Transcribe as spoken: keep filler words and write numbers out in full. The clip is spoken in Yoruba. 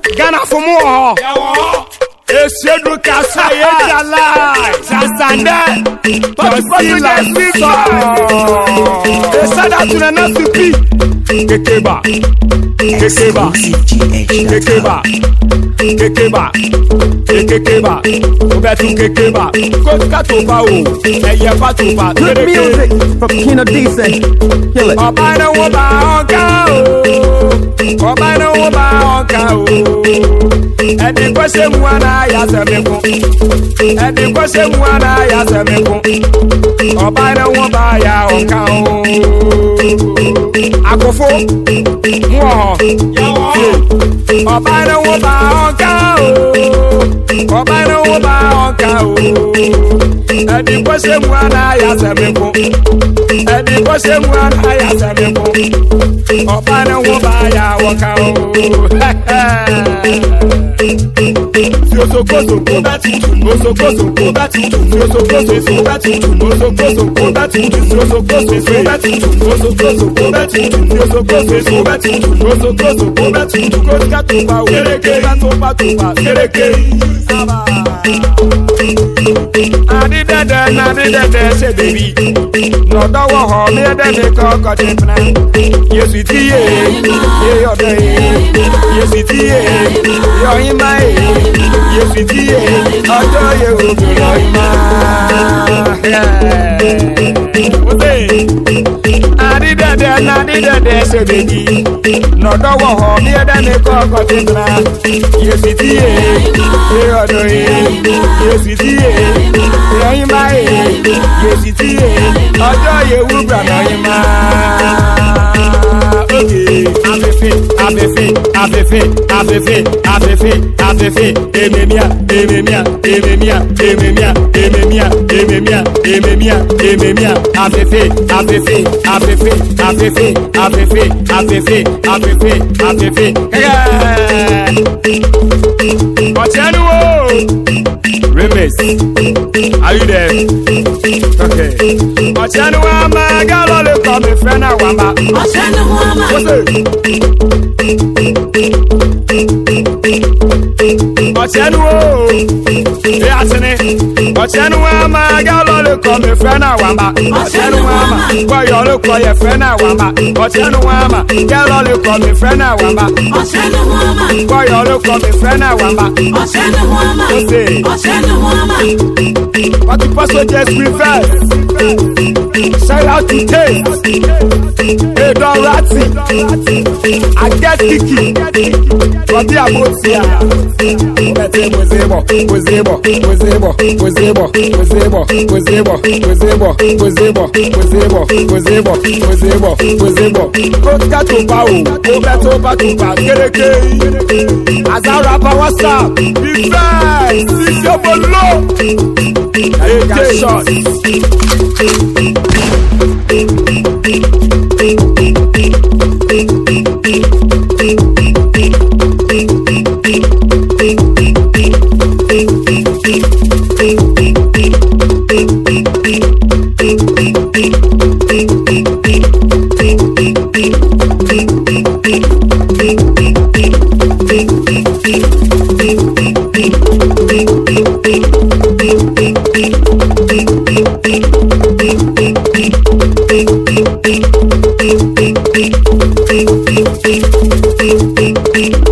Ghana for more. Esedu kasa yeja lai Sasande Tosila Sisa Esada tuna nasipi Kekeba Kekeba Kekeba Kekeba Kekeba Obetu Kekeba Koska toba o Eye patuba Good music from Kino Decent. Kill it. Obana woba onka o Obana woba onka o Edi kwese mwana ya semeko Edi kwese mwana ya semeko Obana woba ya onka o Akofo Mwoho Obana woba onka o Obana woba onka o Edi kwese mwana ya semeko Edi kwese mwana ya semeko Obana woba ya onka o Sosokoso kobatu Sosokoso kobatu Sosokoso kobatu Sosokoso kobatu Sosokoso kobatu Sosokoso kobatu Sosokoso kobatu Sosokoso kobatu Koska toba Kereke Toba toba Kereke Aba Adi dede na di dede se baby No da wo ho me de me ko ko tipna Yesu ti ye ye yo de Yesu ti ye yo ima ye Yesu ti ye ojo ye o yo ima Ode Adi dede na di dede se baby No da wo ho me de me ko ko tipna Yesu ti ye ye yo de Yesu ti ye yo ima ye Yesu ti ye ojo ye wu bra no ima Okay Afefe Afefe Afefe Afefe Afefe Afefe Ememia Ememia Ememia Ememia Ememia Ememia Ememia Ememia Afefe Afefe Afefe Afefe Afefe Afefe Afefe Afefe Ochenu Remix, are you there? Okay. Ochenu Wamba, Gallo, come a friend of Wamba. Ochenu Wamba. Ochenu, Yasene. Ochenu Wamba, Gallo, come a friend of Wamba. Ochenu Wamba, why you look for your friend of Wamba. Ochenu Wamba, Gallo, come a friend of Wamba. Ochenu Wamba, why you look for a friend of Wamba. Ochenu Wamba, Ochenu What the person just reverse. Shout out to Taste. Hey, Don Ratty. I get Kiki. From the Amotia. Wozebo, Wozebo, Wozebo, Wozebo, Wozebo, Wozebo, Wozebo, Wozebo, Wozebo, Wozebo, Wozebo, Wozebo. Koska toba o, Obeto batuba, Kereke. Azara pa WhatsApp. Reverse. This your bolo. I got shots. Thank you.